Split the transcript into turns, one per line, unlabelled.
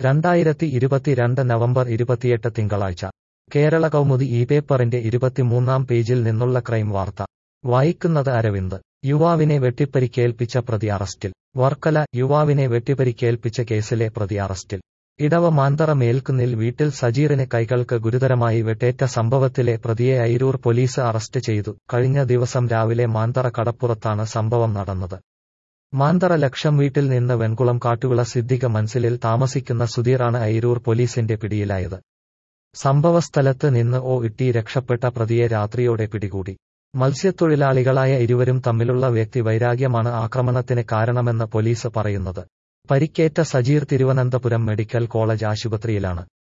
2022 November 28 തിങ്കളാഴ്ച കേരള കൗമുദി ഈ പേപ്പറിന്റെ 23-ാം പേജിൽ നിന്നുള്ള ക്രൈം വാർത്ത വായിക്കുന്നത് അരവിന്ദ്. യുവാവിനെ വെട്ടിപ്പരിക്കേൽപ്പിച്ച പ്രതി അറസ്റ്റിൽ. വർക്കല. യുവാവിനെ വെട്ടിപ്പരിക്കേൽപ്പിച്ച കേസിലെ പ്രതി അറസ്റ്റിൽ. ഇടവ മാന്തറ മേൽക്കുന്നിൽ വീട്ടിൽ സജീറിന് കൈകൾക്ക് ഗുരുതരമായി വെട്ടേറ്റ സംഭവത്തിലെ പ്രതിയെ അയിരൂർ പോലീസ് അറസ്റ്റ് ചെയ്തു. കഴിഞ്ഞ ദിവസം രാവിലെ മാന്തറ കടപ്പുറത്താണ് സംഭവം നടന്നത്. മാന്തറ ലക്ഷം വീട്ടിൽ നിന്ന് വെൺകുളം കാട്ടുവിള സിദ്ദിഖ് മൻസിലിൽ താമസിക്കുന്ന സുധീറാണ് അയിരൂർ പോലീസിന്റെ പിടിയിലായത്. സംഭവസ്ഥലത്ത് നിന്ന് ഇട്ടി രക്ഷപ്പെട്ട പ്രതിയെ രാത്രിയോടെ പിടികൂടി. മത്സ്യത്തൊഴിലാളികളായ ഇരുവരും തമ്മിലുള്ള വ്യക്തിവൈരാഗ്യമാണ് ആക്രമണത്തിന് കാരണമെന്ന് പോലീസ് പറയുന്നത്. പരിക്കേറ്റ സജീർ തിരുവനന്തപുരം മെഡിക്കൽ കോളേജ് ആശുപത്രിയിലാണ്.